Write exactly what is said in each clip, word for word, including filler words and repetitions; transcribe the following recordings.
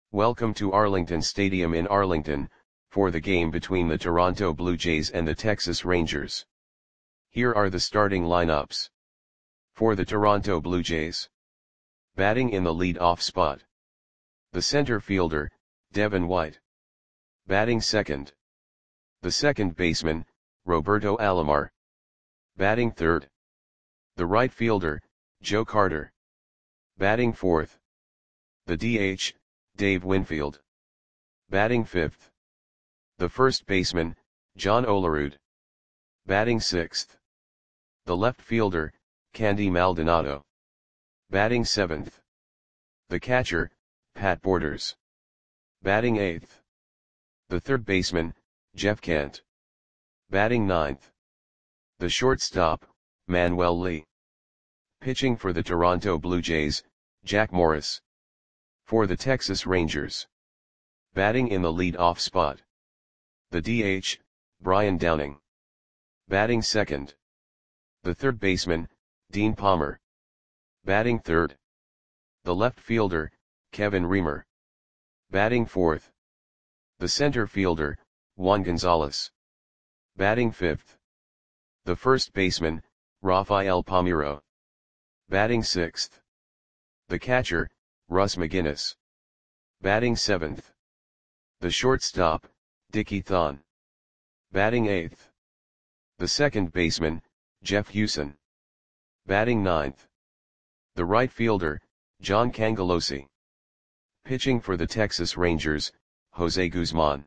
Welcome to Arlington Stadium in Arlington, for the game between the Toronto Blue Jays and the Texas Rangers. Here are the starting lineups. For the Toronto Blue Jays. Batting in the lead-off spot. The center fielder, Devin White. Batting second. The second baseman, Roberto Alomar. Batting third. The right fielder, Joe Carter. Batting fourth. The D H, Dave Winfield. Batting fifth. The first baseman, John Olerud. Batting sixth. The left fielder, Candy Maldonado. Batting seventh. The catcher, Pat Borders. Batting eighth. The third baseman, Jeff Kent. Batting ninth. The shortstop, Manuel Lee. Pitching for the Toronto Blue Jays, Jack Morris. For the Texas Rangers. Batting in the lead-off spot. The D H, Brian Downing. Batting second. The third baseman, Dean Palmer. Batting third. The left fielder, Kevin Reamer. Batting fourth. The center fielder, Juan Gonzalez. Batting fifth. The first baseman, Rafael Palmeiro. Batting sixth. The catcher, Russ McGinnis. Batting seventh. The shortstop, Dickie Thon. Batting eighth. The second baseman, Jeff Hewson. Batting ninth. The right fielder, John Cangelosi. Pitching for the Texas Rangers, Jose Guzman.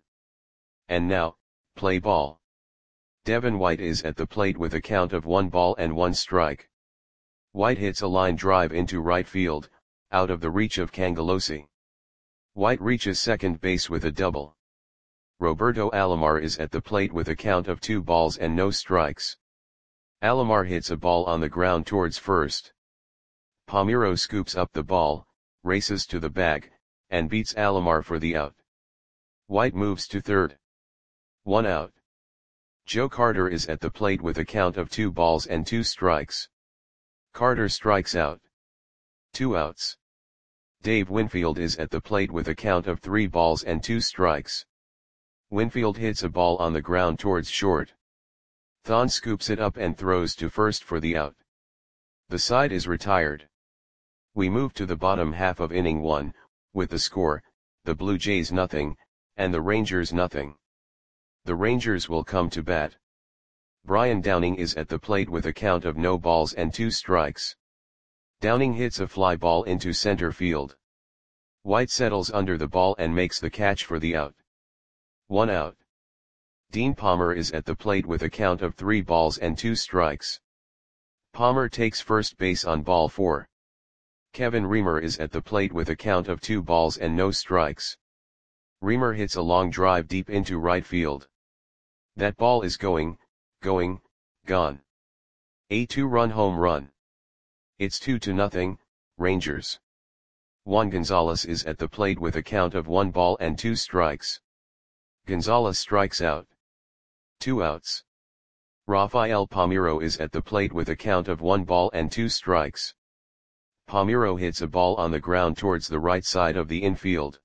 And now, play ball. Devin White is at the plate with a count of one ball and one strike. White hits a line drive into right field, out of the reach of Cangelosi. White reaches second base with a double. Roberto Alomar is at the plate with a count of two balls and no strikes. Alomar hits a ball on the ground towards first. Palmeiro scoops up the ball, races to the bag, and beats Alomar for the out. White moves to third. One out. Joe Carter is at the plate with a count of two balls and two strikes. Carter strikes out. Two outs. Dave Winfield is at the plate with a count of three balls and two strikes. Winfield hits a ball on the ground towards short. Thon scoops it up and throws to first for the out. The side is retired. We move to the bottom half of inning one, with the score, the Blue Jays nothing, and the Rangers nothing. The Rangers will come to bat. Brian Downing is at the plate with a count of no balls and two strikes. Downing hits a fly ball into center field. White settles under the ball and makes the catch for the out. One out. Dean Palmer is at the plate with a count of three balls and two strikes. Palmer takes first base on ball four. Kevin Reamer is at the plate with a count of two balls and no strikes. Reamer hits a long drive deep into right field. That ball is going, going, gone. A two-run home run. It's two to nothing, Rangers. Juan Gonzalez is at the plate with a count of one ball and two strikes. Gonzalez strikes out. Two outs. Rafael Palmeiro is at the plate with a count of one ball and two strikes. Palmeiro hits a ball on the ground towards the right side of the infield.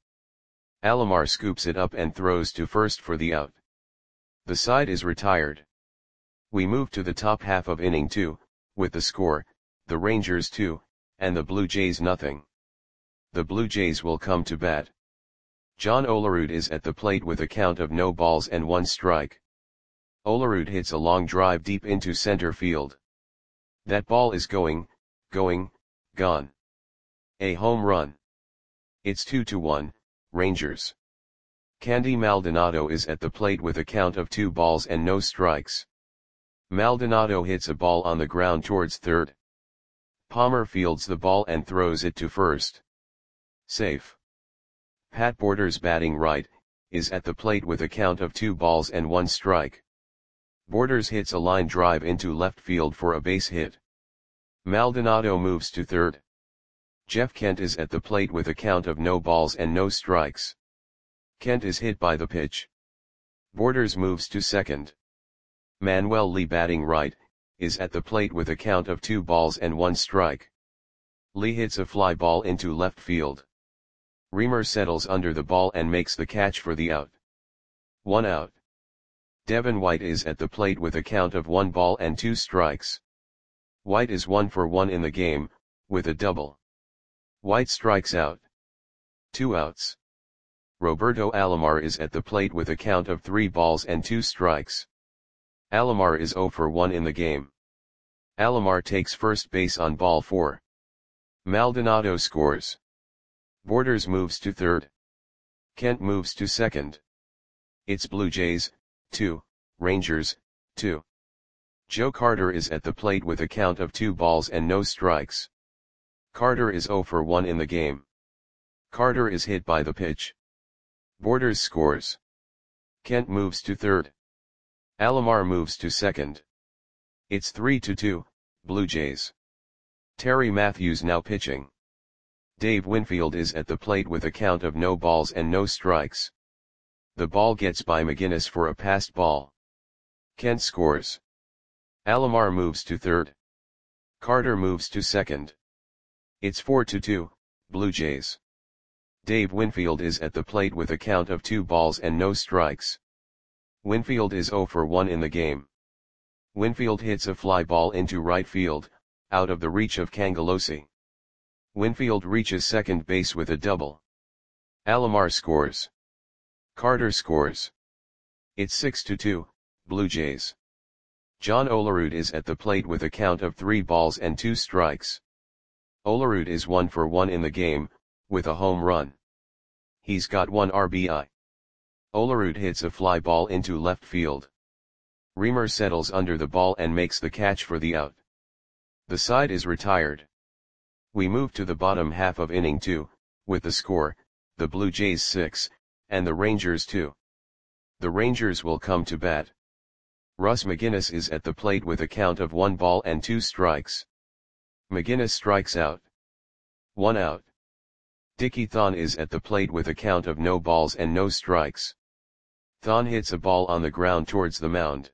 Alomar scoops it up and throws to first for the out. The side is retired. We move to the top half of inning two, with the score, the Rangers two, and the Blue Jays nothing. The Blue Jays will come to bat. John Olerud is at the plate with a count of no balls and one strike. Olerud hits a long drive deep into center field. That ball is going, going, gone. A home run. It's two to one, Rangers. Candy Maldonado is at the plate with a count of two balls and no strikes. Maldonado hits a ball on the ground towards third. Palmer fields the ball and throws it to first. Safe. Pat Borders, batting right, is at the plate with a count of two balls and one strike. Borders hits a line drive into left field for a base hit. Maldonado moves to third. Jeff Kent is at the plate with a count of no balls and no strikes. Kent is hit by the pitch. Borders moves to second. Manuel Lee, batting right, is at the plate with a count of two balls and one strike. Lee hits a fly ball into left field. Reamer settles under the ball and makes the catch for the out. One out. Devin White is at the plate with a count of one ball and two strikes. White is one for one in the game, with a double. White strikes out. Two outs. Roberto Alomar is at the plate with a count of three balls and two strikes. Alomar is zero for one in the game. Alomar takes first base on ball four. Maldonado scores. Borders moves to third. Kent moves to second. It's Blue Jays, two, Rangers, two. Joe Carter is at the plate with a count of two balls and no strikes. Carter is zero for one in the game. Carter is hit by the pitch. Borders scores. Kent moves to third. Alomar moves to second. It's three to two, Blue Jays. Terry Matthews now pitching. Dave Winfield is at the plate with a count of no balls and no strikes. The ball gets by McGinnis for a passed ball. Kent scores. Alomar moves to third. Carter moves to second. It's four to two, Blue Jays. Dave Winfield is at the plate with a count of two balls and no strikes. Winfield is zero for one in the game. Winfield hits a fly ball into right field, out of the reach of Cangelosi. Winfield reaches second base with a double. Alomar scores. Carter scores. It's six to two, Blue Jays. John Olerud is at the plate with a count of three balls and two strikes. Olerud is one for one in the game, with a home run. He's got one R B I. Olerud hits a fly ball into left field. Reamer settles under the ball and makes the catch for the out. The side is retired. We move to the bottom half of inning two, with the score, the Blue Jays six, and the Rangers two. The Rangers will come to bat. Russ McGinnis is at the plate with a count of one ball and two strikes. McGinnis strikes out. One out. Dickie Thon is at the plate with a count of no balls and no strikes. Thon hits a ball on the ground towards the mound.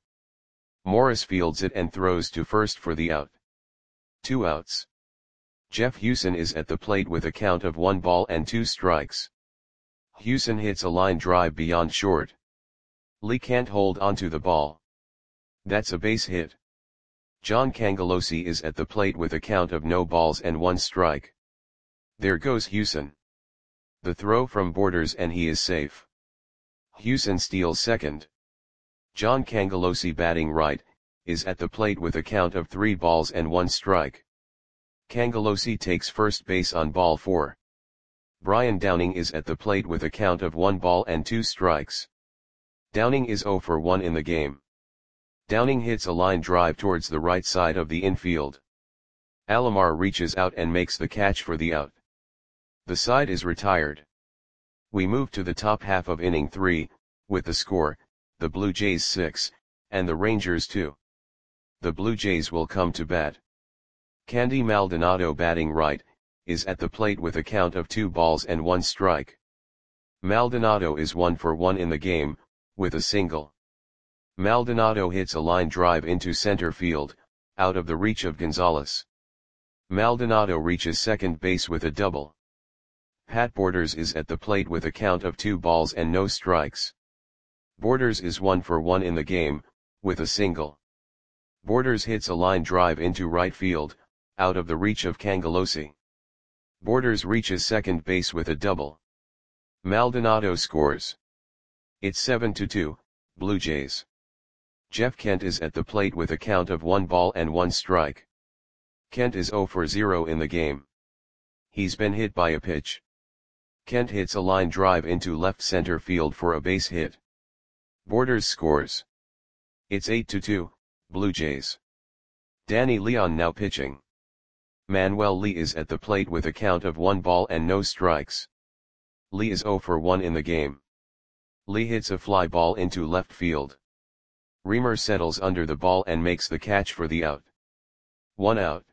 Morris fields it and throws to first for the out. Two outs. Jeff Hewson is at the plate with a count of one ball and two strikes. Hewson hits a line drive beyond short. Lee can't hold onto the ball. That's a base hit. John Cangelosi is at the plate with a count of no balls and one strike. There goes Hewson. The throw from Borders and he is safe. Hewson steals second. John Cangelosi, batting right, is at the plate with a count of three balls and one strike. Cangelosi takes first base on ball four. Brian Downing is at the plate with a count of one ball and two strikes. Downing is zero for one in the game. Downing hits a line drive towards the right side of the infield. Alomar reaches out and makes the catch for the out. The side is retired. We move to the top half of inning three, with the score, the Blue Jays six, and the Rangers two. The Blue Jays will come to bat. Candy Maldonado, batting right, is at the plate with a count of two balls and one strike. Maldonado is one for one in the game, with a single. Maldonado hits a line drive into center field, out of the reach of Gonzalez. Maldonado reaches second base with a double. Pat Borders is at the plate with a count of two balls and no strikes. Borders is one for one in the game, with a single. Borders hits a line drive into right field, out of the reach of Cangelosi. Borders reaches second base with a double. Maldonado scores. It's seven to two, Blue Jays. Jeff Kent is at the plate with a count of one ball and one strike. Kent is zero for zero in the game. He's been hit by a pitch. Kent hits a line drive into left center field for a base hit. Borders scores. It's eight to two, Blue Jays. Danny Leon now pitching. Manuel Lee is at the plate with a count of one ball and no strikes. Lee is zero for one in the game. Lee hits a fly ball into left field. Reamer settles under the ball and makes the catch for the out. One out.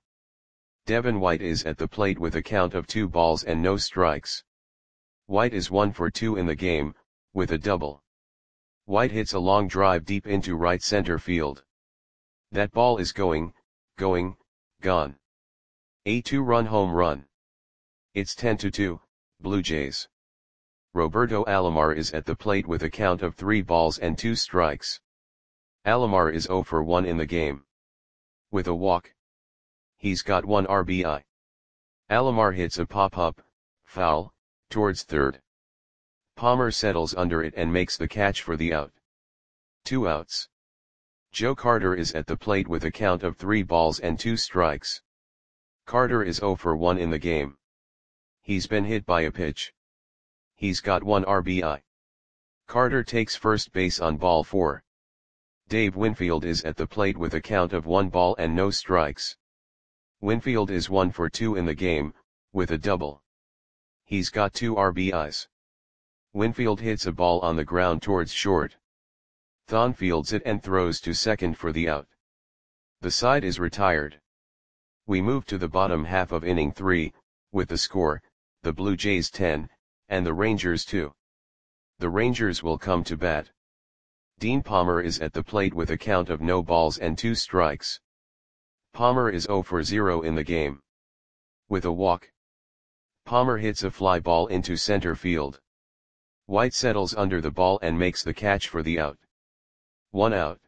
Devin White is at the plate with a count of two balls and no strikes. White is one for two in the game, with a double. White hits a long drive deep into right center field. That ball is going, going, gone. A two-run home run. It's ten to two, Blue Jays. Roberto Alomar is at the plate with a count of three balls and two strikes. Alomar is zero for one in the game. With a walk. He's got one R B I. Alomar hits a pop-up, foul, towards third. Palmer settles under it and makes the catch for the out. Two outs. Joe Carter is at the plate with a count of three balls and two strikes. Carter is zero for one in the game. He's been hit by a pitch. He's got one R B I. Carter takes first base on ball four. Dave Winfield is at the plate with a count of one ball and no strikes. Winfield is one for two in the game, with a double. He's got two R B Is. Winfield hits a ball on the ground towards short. Thon fields it and throws to second for the out. The side is retired. We move to the bottom half of inning three, with the score, the Blue Jays ten, and the Rangers two. The Rangers will come to bat. Dean Palmer is at the plate with a count of no balls and two strikes. Palmer is zero for zero in the game. With a walk. Palmer hits a fly ball into center field. White settles under the ball and makes the catch for the out. One out.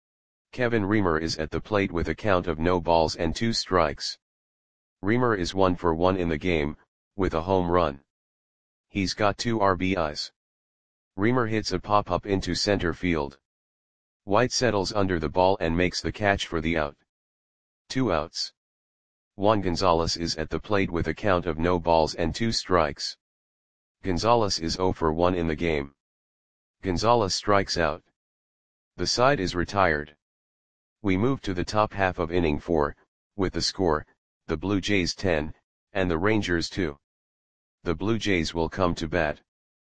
Kevin Reamer is at the plate with a count of no balls and two strikes. Reamer is one for one in the game, with a home run. He's got two R B Is. Reamer hits a pop-up into center field. White settles under the ball and makes the catch for the out. Two outs. Juan Gonzalez is at the plate with a count of no balls and two strikes. Gonzalez is zero for one in the game. Gonzalez strikes out. The side is retired. We move to the top half of inning four, with the score, the Blue Jays ten, and the Rangers two. The Blue Jays will come to bat.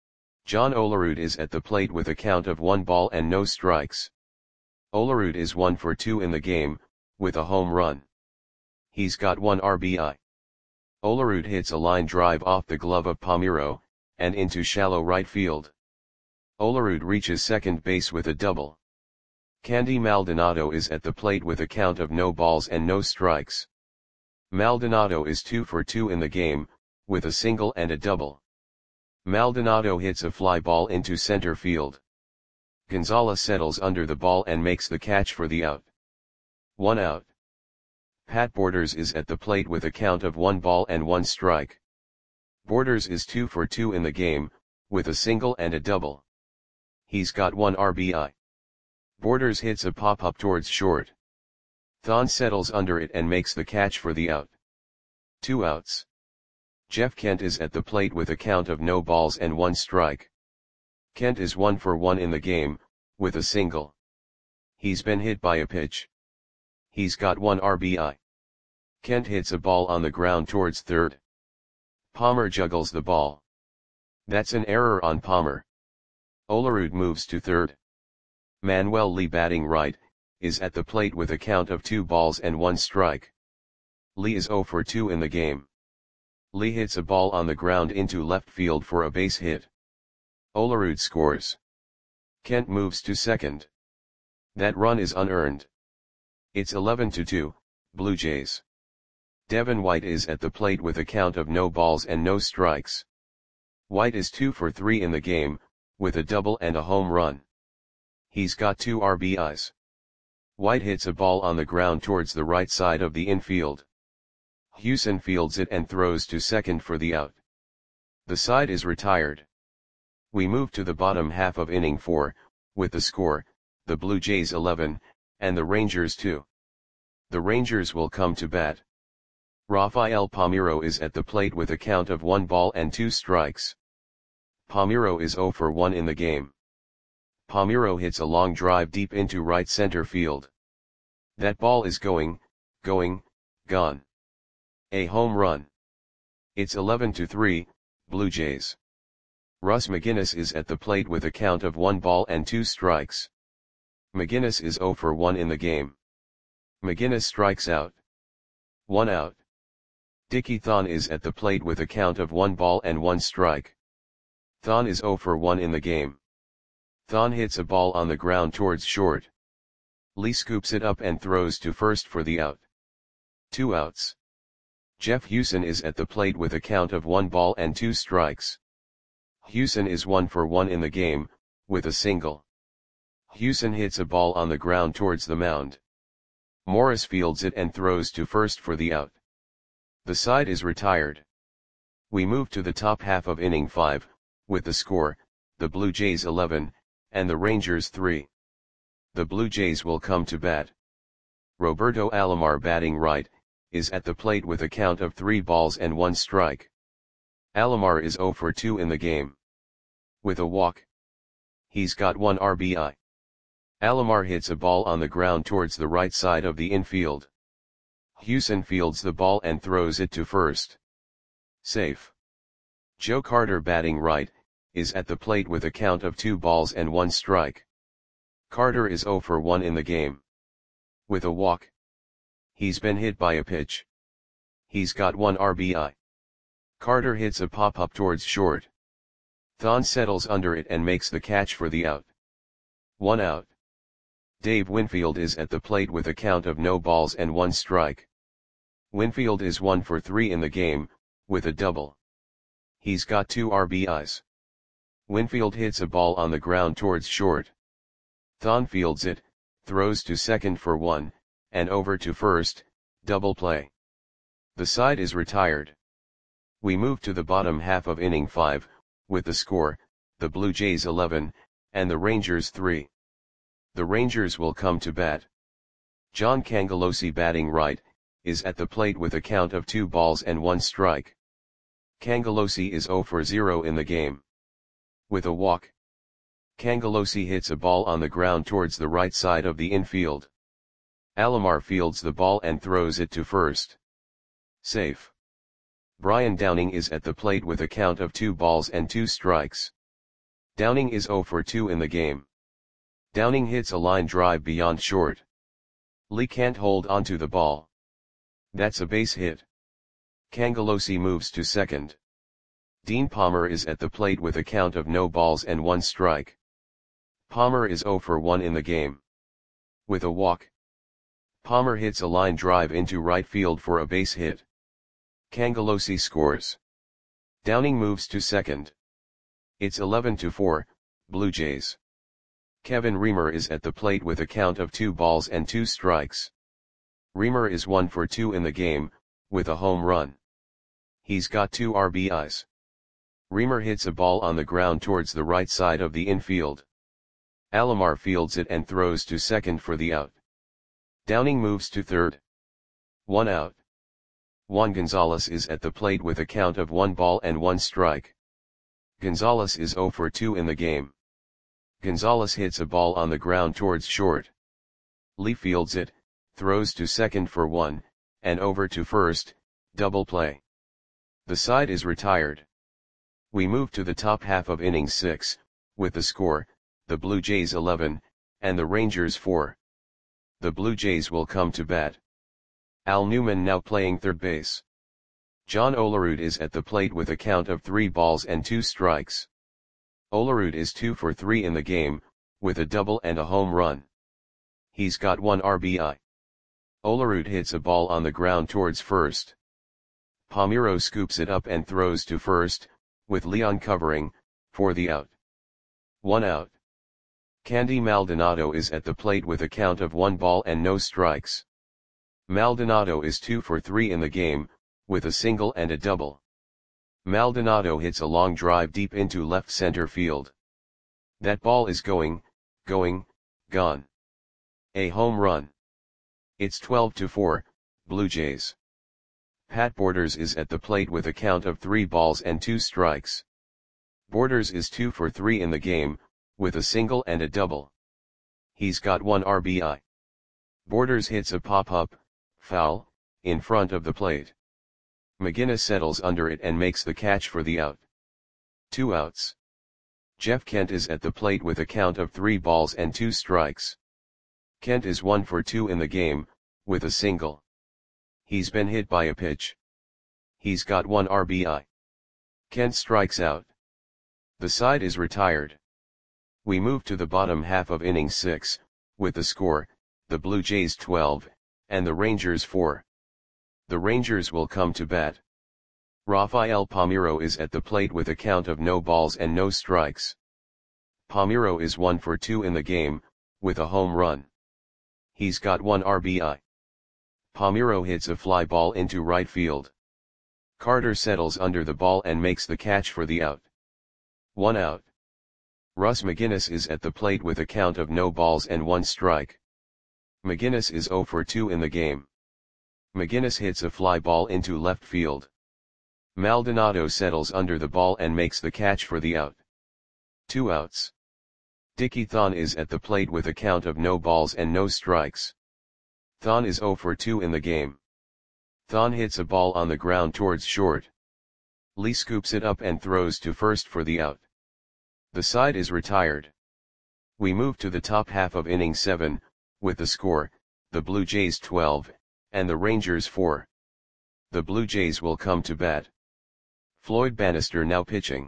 John Olerud is at the plate with a count of one ball and no strikes. Olerud is one for two in the game, with a home run. He's got one R B I. Olerud hits a line drive off the glove of Palmeiro, and into shallow right field. Olerud reaches second base with a double. Candy Maldonado is at the plate with a count of no balls and no strikes. Maldonado is two for two in the game, with a single and a double. Maldonado hits a fly ball into center field. Gonzalez settles under the ball and makes the catch for the out. One out. Pat Borders is at the plate with a count of one ball and one strike. Borders is two for two in the game, with a single and a double. He's got one R B I. Borders hits a pop-up towards short. Thon settles under it and makes the catch for the out. Two outs. Jeff Kent is at the plate with a count of no balls and one strike. Kent is one for one in the game, with a single. He's been hit by a pitch. He's got one R B I. Kent hits a ball on the ground towards third. Palmer juggles the ball. That's an error on Palmer. Olerud moves to third. Manuel Lee, batting right, is at the plate with a count of two balls and one strike. Lee is zero for two in the game. Lee hits a ball on the ground into left field for a base hit. Olerud scores. Kent moves to second. That run is unearned. It's eleven to two, Blue Jays. Devin White is at the plate with a count of no balls and no strikes. White is two for three in the game, with a double and a home run. He's got two R B Is. White hits a ball on the ground towards the right side of the infield. Hewson fields it and throws to second for the out. The side is retired. We move to the bottom half of inning four, with the score, the Blue Jays eleven, and the Rangers two. The Rangers will come to bat. Rafael Palmeiro is at the plate with a count of one ball and two strikes. Palmeiro is zero for one in the game. Palmeiro hits a long drive deep into right center field. That ball is going, going, gone. A home run. It's eleven to three, Blue Jays. Russ McGinnis is at the plate with a count of one ball and two strikes. McGinnis is zero for one in the game. McGinnis strikes out. One out. Dickie Thon is at the plate with a count of one ball and one strike. Thon is zero for one in the game. Thon hits a ball on the ground towards short. Lee scoops it up and throws to first for the out. Two outs. Jeff Hewson is at the plate with a count of one ball and two strikes. Hewson is one for one in the game, with a single. Hewson hits a ball on the ground towards the mound. Morris fields it and throws to first for the out. The side is retired. We move to the top half of inning five, with the score, the Blue Jays eleven, and the Rangers three. The Blue Jays will come to bat. Roberto Alomar, batting right, is at the plate with a count of three balls and one strike. Alomar is oh for two in the game. With a walk. He's got one R B I. Alomar hits a ball on the ground towards the right side of the infield. Hewson fields the ball and throws it to first. Safe. Joe Carter, batting right, is at the plate with a count of two balls and one strike. Carter is oh for one in the game. With a walk. He's been hit by a pitch. He's got one R B I. Carter hits a pop-up towards short. Thon settles under it and makes the catch for the out. One out. Dave Winfield is at the plate with a count of no balls and one strike. Winfield is one for three in the game, with a double. He's got two R B Is. Winfield hits a ball on the ground towards short. Thon fields it, throws to second for one, and over to first, double play. The side is retired. We move to the bottom half of inning five, with the score, the Blue Jays eleven, and the Rangers three. The Rangers will come to bat. John Cangelosi, batting right, is at the plate with a count of two balls and one strike. Cangelosi is oh for zero in the game. With a walk. Cangelosi hits a ball on the ground towards the right side of the infield. Alomar fields the ball and throws it to first. Safe. Brian Downing is at the plate with a count of two balls and two strikes. Downing is oh for two in the game. Downing hits a line drive beyond short. Lee can't hold onto the ball. That's a base hit. Cangelosi moves to second. Dean Palmer is at the plate with a count of no balls and one strike. Palmer is oh for one in the game. With a walk. Palmer hits a line drive into right field for a base hit. Cangelosi scores. Downing moves to second. It's eleven to four, Blue Jays. Kevin Reamer is at the plate with a count of two balls and two strikes. Reamer is one for two in the game, with a home run. He's got two R B Is. Reamer hits a ball on the ground towards the right side of the infield. Alomar fields it and throws to second for the out. Downing moves to third. One out. Juan Gonzalez is at the plate with a count of one ball and one strike. Gonzalez is oh for two in the game. Gonzalez hits a ball on the ground towards short. Lee fields it, throws to second for one, and over to first, double play. The side is retired. We move to the top half of inning six, with the score, the Blue Jays eleven, and the Rangers four. The Blue Jays will come to bat. Al Newman now playing third base. John Olerud is at the plate with a count of three balls and two strikes. Olerud is two for three in the game, with a double and a home run. He's got one R B I. Olerud hits a ball on the ground towards first. Palmeiro scoops it up and throws to first, with Leon covering, for the out. One out. Candy Maldonado is at the plate with a count of one ball and no strikes. Maldonado is two for three in the game, with a single and a double. Maldonado hits a long drive deep into left center field. That ball is going, going, gone. A home run. It's twelve to four, Blue Jays. Pat Borders is at the plate with a count of three balls and two strikes. Borders is two for three in the game, with a single and a double. He's got one R B I. Borders hits a pop-up, foul, in front of the plate. McGinnis settles under it and makes the catch for the out. Two outs. Jeff Kent is at the plate with a count of three balls and two strikes. Kent is one for two in the game, with a single. He's been hit by a pitch. He's got one R B I. Kent strikes out. The side is retired. We move to the bottom half of inning six, with the score, the Blue Jays twelve, and the Rangers four. The Rangers will come to bat. Rafael Palmeiro is at the plate with a count of no balls and no strikes. Palmeiro is one for two in the game, with a home run. He's got one R B I. Palmeiro hits a fly ball into right field. Carter settles under the ball and makes the catch for the out. One out. Russ McGinnis is at the plate with a count of no balls and one strike. McGinnis is zero for two in the game. McGinnis hits a fly ball into left field. Maldonado settles under the ball and makes the catch for the out. Two outs. Dickie Thon is at the plate with a count of no balls and no strikes. Thon is zero for two in the game. Thon hits a ball on the ground towards short. Lee scoops it up and throws to first for the out. The side is retired. We move to the top half of inning seven, with the score, the Blue Jays twelve, and the Rangers four. The Blue Jays will come to bat. Floyd Bannister now pitching.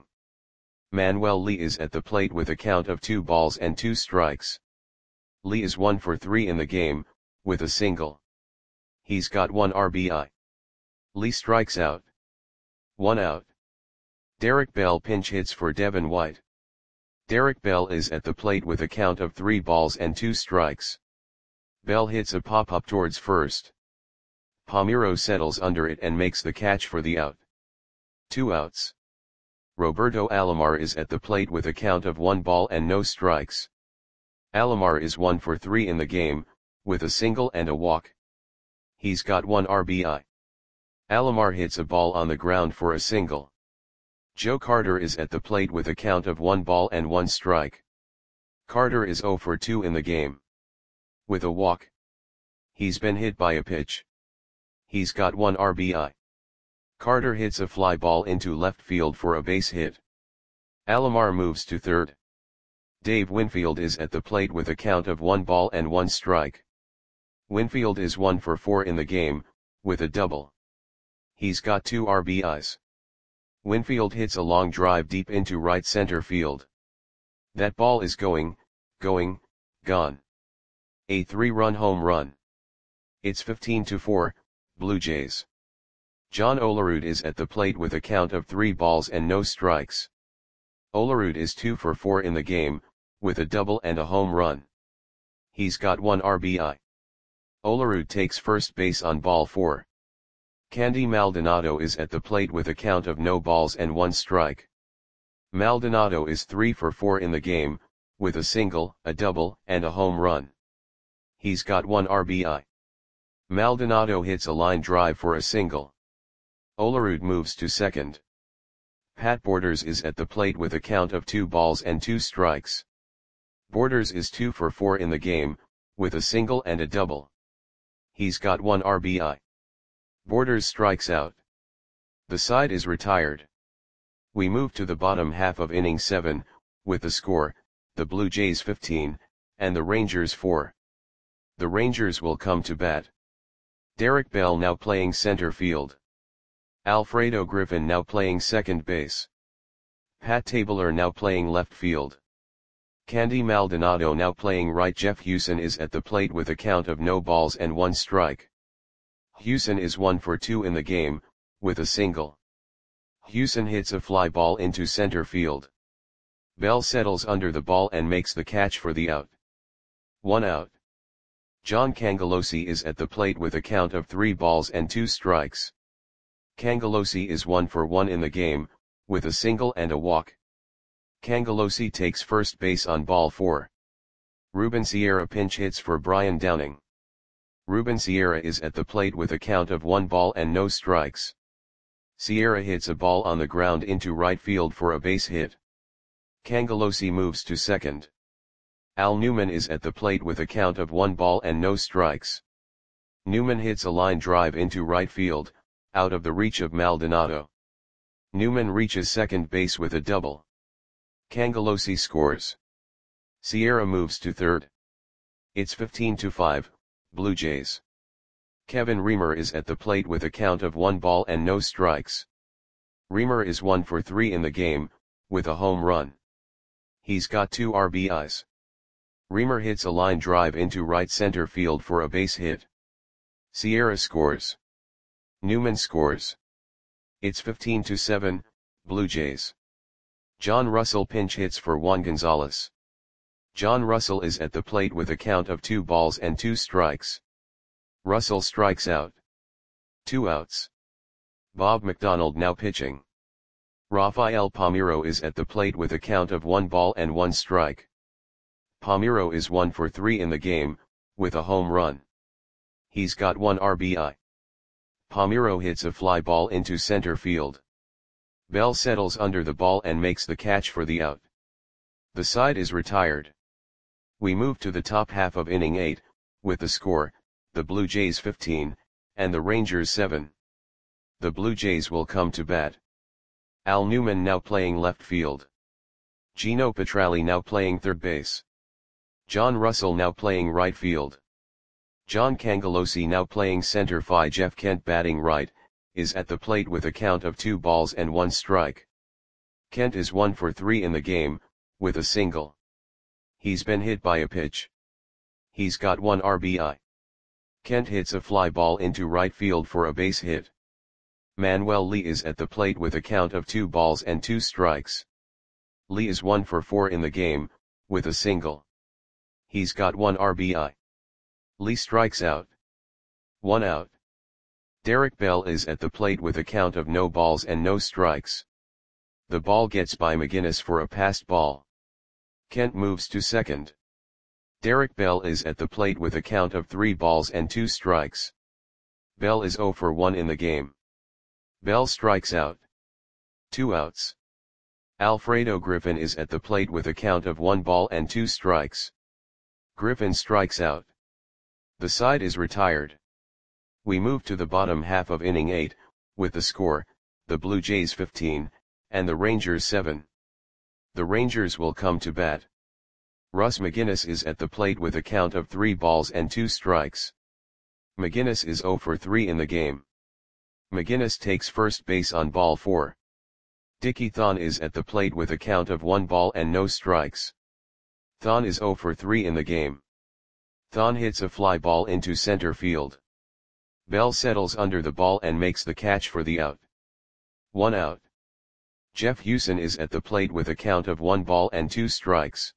Manuel Lee is at the plate with a count of two balls and two strikes. Lee is one for three in the game, with a single. He's got one R B I. Lee strikes out. One out. Derek Bell pinch hits for Devin White. Derek Bell is at the plate with a count of three balls and two strikes. Bell hits a pop-up towards first. Palmeiro settles under it and makes the catch for the out. Two outs. Roberto Alomar is at the plate with a count of one ball and no strikes. Alomar is one for three in the game, with a single and a walk. He's got one R B I. Alomar hits a ball on the ground for a single. Joe Carter is at the plate with a count of one ball and one strike. Carter is zero for two in the game. With a walk. He's been hit by a pitch. He's got one R B I. Carter hits a fly ball into left field for a base hit. Alomar moves to third. Dave Winfield is at the plate with a count of one ball and one strike. Winfield is one for four in the game, with a double. He's got two R B Is. Winfield hits a long drive deep into right center field. That ball is going, going, gone. A three-run home run. It's fifteen to four, Blue Jays. John Olerud is at the plate with a count of three balls and no strikes. Olerud is two for four in the game, with a double and a home run. He's got one R B I. Olerud takes first base on ball four. Candy Maldonado is at the plate with a count of no balls and one strike. Maldonado is three for four in the game, with a single, a double, and a home run. He's got one R B I. Maldonado hits a line drive for a single. Olerud moves to second. Pat Borders is at the plate with a count of two balls and two strikes. Borders is two for four in the game, with a single and a double. He's got one R B I. Borders strikes out. The side is retired. We move to the bottom half of inning seven, with the score, the Blue Jays fifteen, and the Rangers four. The Rangers will come to bat. Derek Bell now playing center field. Alfredo Griffin now playing second base. Pat Tabler now playing left field. Candy Maldonado now playing right. Jeff Hewson is at the plate with a count of no balls and one strike. Hewson is one for two in the game, with a single. Hewson hits a fly ball into center field. Bell settles under the ball and makes the catch for the out. One out. John Cangelosi is at the plate with a count of three balls and two strikes. Cangelosi is one for one in the game, with a single and a walk. Cangelosi takes first base on ball four. Ruben Sierra pinch hits for Brian Downing. Ruben Sierra is at the plate with a count of one ball and no strikes. Sierra hits a ball on the ground into right field for a base hit. Cangelosi moves to second. Al Newman is at the plate with a count of one ball and no strikes. Newman hits a line drive into right field, out of the reach of Maldonado. Newman reaches second base with a double. Cangelosi scores. Sierra moves to third. It's fifteen to five, Blue Jays. Kevin Reamer is at the plate with a count of one ball and no strikes. Reamer is one for three in the game, with a home run. He's got two R B Is. Reamer hits a line drive into right center field for a base hit. Sierra scores. Newman scores. It's fifteen to seven, Blue Jays. John Russell pinch hits for Juan Gonzalez. John Russell is at the plate with a count of two balls and two strikes. Russell strikes out. Two outs. Bob McDonald now pitching. Rafael Palmeiro is at the plate with a count of one ball and one strike. Palmeiro is one for three in the game, with a home run. He's got one R B I. Palmeiro hits a fly ball into center field. Bell settles under the ball and makes the catch for the out. The side is retired. We move to the top half of inning eight, with the score, the Blue Jays fifteen, and the Rangers seven. The Blue Jays will come to bat. Al Newman now playing left field. Gino Petralli now playing third base. John Russell now playing right field. John Cangelosi now playing center field. Jeff Kent batting right, is at the plate with a count of two balls and one strike. Kent is one for three in the game, with a single. He's been hit by a pitch. He's got one R B I. Kent hits a fly ball into right field for a base hit. Manuel Lee is at the plate with a count of two balls and two strikes. Lee is one for four in the game, with a single. He's got one R B I. Lee strikes out. One out. Derek Bell is at the plate with a count of no balls and no strikes. The ball gets by McGinnis for a passed ball. Kent moves to second. Derek Bell is at the plate with a count of three balls and two strikes. Bell is zero for one in the game. Bell strikes out. Two outs. Alfredo Griffin is at the plate with a count of one ball and two strikes. Griffin strikes out. The side is retired. We move to the bottom half of inning eight, with the score, the Blue Jays fifteen, and the Rangers seven. The Rangers will come to bat. Russ McGinnis is at the plate with a count of three balls and two strikes. McGinnis is zero for three in the game. McGinnis takes first base on ball four. Dickie Thon is at the plate with a count of one ball and no strikes. Thon is zero for three in the game. Thon hits a fly ball into center field. Bell settles under the ball and makes the catch for the out. One out. Jeff Hewson is at the plate with a count of one ball and two strikes.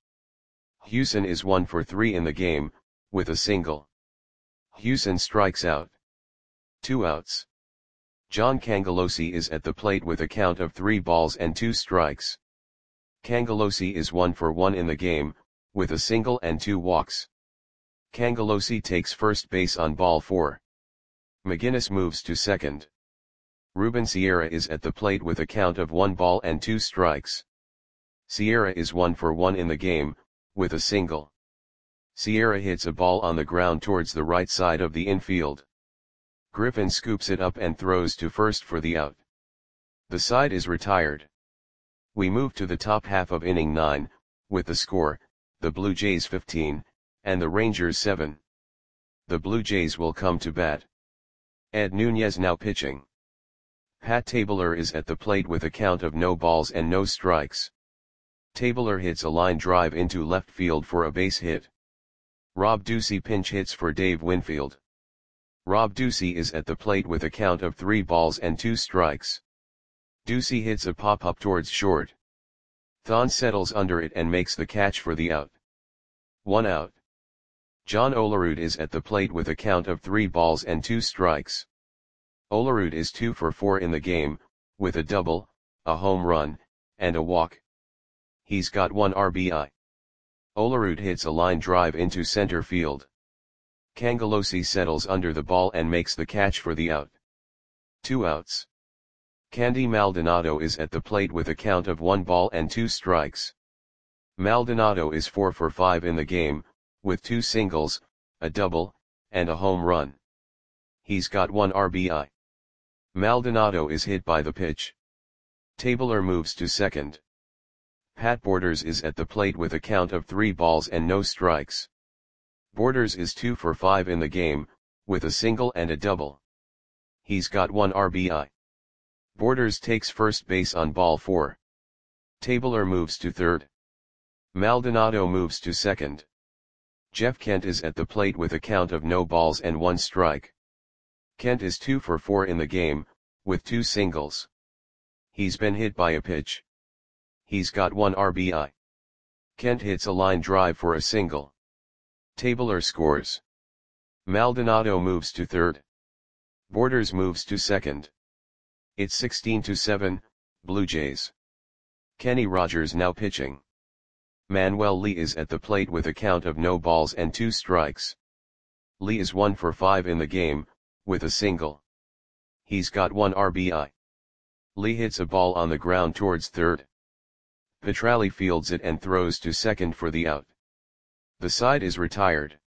Hewson is one for three in the game, with a single. Hewson strikes out. Two outs. John Cangelosi is at the plate with a count of three balls and two strikes. Cangelosi is one for one in the game, with a single and two walks. Cangelosi takes first base on ball four. McGinnis moves to second. Ruben Sierra is at the plate with a count of one ball and two strikes. Sierra is one for one in the game, with a single. Sierra hits a ball on the ground towards the right side of the infield. Griffin scoops it up and throws to first for the out. The side is retired. We move to the top half of inning nine, with the score, the Blue Jays fifteen, and the Rangers seven. The Blue Jays will come to bat. Ed Nunez now pitching. Pat Tabler is at the plate with a count of no balls and no strikes. Tabler hits a line drive into left field for a base hit. Rob Ducey pinch hits for Dave Winfield. Rob Ducey is at the plate with a count of three balls and two strikes. Ducey hits a pop-up towards short. Thon settles under it and makes the catch for the out. One out. John Olerud is at the plate with a count of three balls and two strikes. Olerud is two for four in the game, with a double, a home run, and a walk. He's got one R B I. Olerud hits a line drive into center field. Cangelosi settles under the ball and makes the catch for the out. Two outs. Candy Maldonado is at the plate with a count of one ball and two strikes. Maldonado is four for five in the game, with two singles, a double, and a home run. He's got one R B I. Maldonado is hit by the pitch. Tabler moves to second. Pat Borders is at the plate with a count of three balls and no strikes. Borders is two for five in the game, with a single and a double. He's got one R B I. Borders takes first base on ball four. Tabler moves to third. Maldonado moves to second. Jeff Kent is at the plate with a count of no balls and one strike. Kent is two for four in the game, with two singles. He's been hit by a pitch. He's got one R B I. Kent hits a line drive for a single. Tabler scores. Maldonado moves to third. Borders moves to second. It's sixteen to seven, Blue Jays. Kenny Rogers now pitching. Manuel Lee is at the plate with a count of no balls and two strikes. Lee is one for five in the game, with a single. He's got one R B I. Lee hits a ball on the ground towards third. Petralli fields it and throws to second for the out. The side is retired.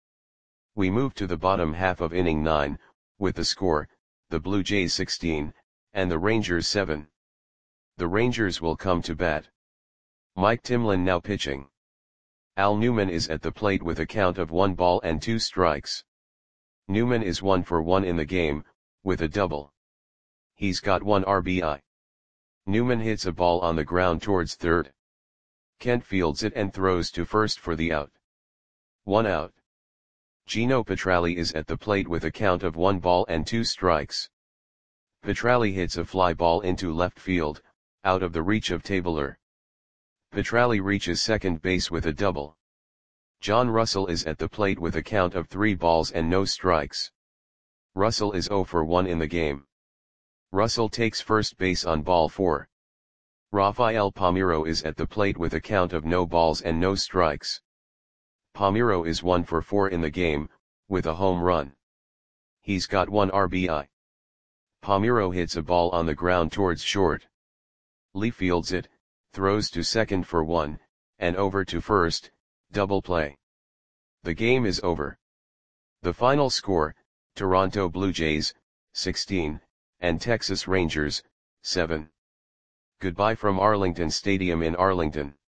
We move to the bottom half of inning nine, with the score, the Blue Jays sixteen, and the Rangers seven. The Rangers will come to bat. Mike Timlin now pitching. Al Newman is at the plate with a count of one ball and two strikes. Newman is one for one in the game, with a double. He's got one R B I. Newman hits a ball on the ground towards third. Kent fields it and throws to first for the out. One out. Gino Petralli is at the plate with a count of one ball and two strikes. Petralli hits a fly ball into left field, out of the reach of Tabler. Petralli reaches second base with a double. John Russell is at the plate with a count of three balls and no strikes. Russell is zero for one in the game. Russell takes first base on ball four. Rafael Palmeiro is at the plate with a count of no balls and no strikes. Palmeiro is one for four in the game, with a home run. He's got one R B I. Palmeiro hits a ball on the ground towards short. Lee fields it, throws to second for one, and over to first, double play. The game is over. The final score, Toronto Blue Jays, sixteen, and Texas Rangers, seven. Goodbye from Arlington Stadium in Arlington.